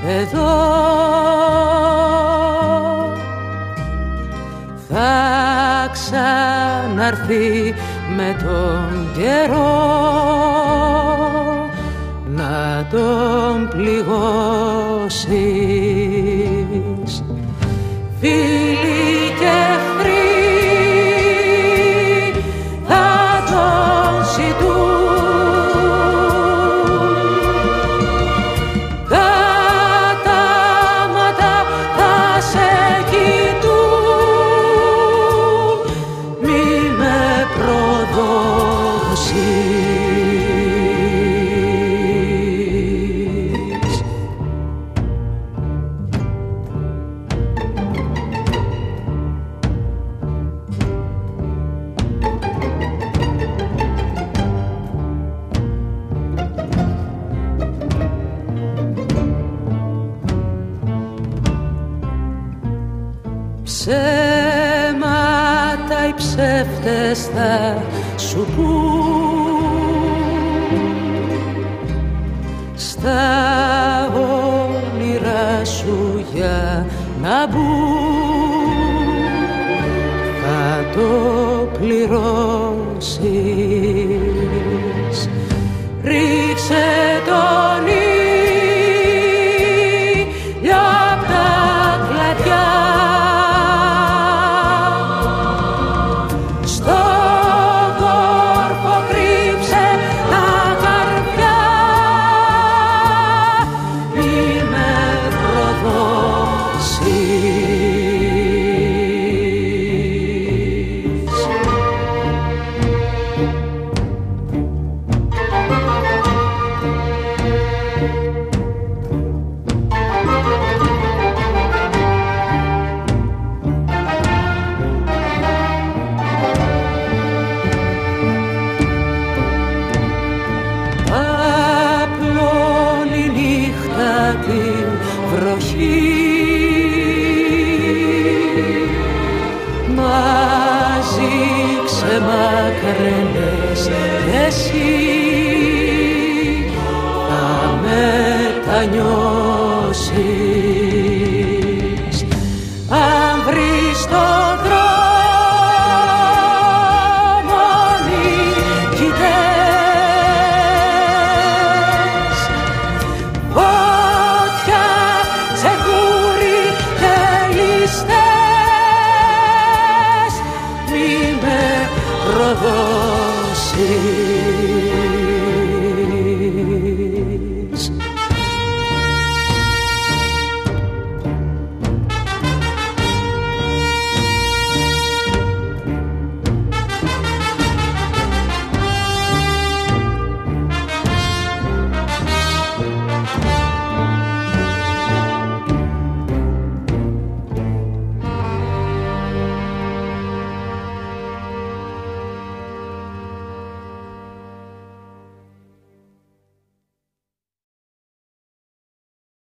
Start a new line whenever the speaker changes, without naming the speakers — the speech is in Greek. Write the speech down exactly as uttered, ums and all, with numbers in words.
εδώ θα ξαναρθεί με τον καιρό να τον πληγώσεις. Φίλοι και εχθροί θα τον ζητούν, κατάματα θα σε κοιτούν, μη με προδώσεις. Ψέματα οι ψεύτες θα σου πουν, στα όνειρά σου για να μπουν, θα το πληρώσεις. Ρίξε τον ήλιο απ' τα κλαδιά, την βροχή μαζί ξεμακραίνες κι εσύ, θα μετανιώσεις.